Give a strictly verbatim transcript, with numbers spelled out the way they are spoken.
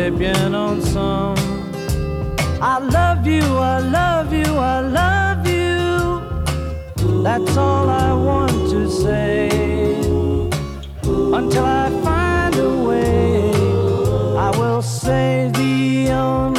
bien ensemble. I love you, I love you, I love you. That's all I want to say. Until I find a way, I will say the only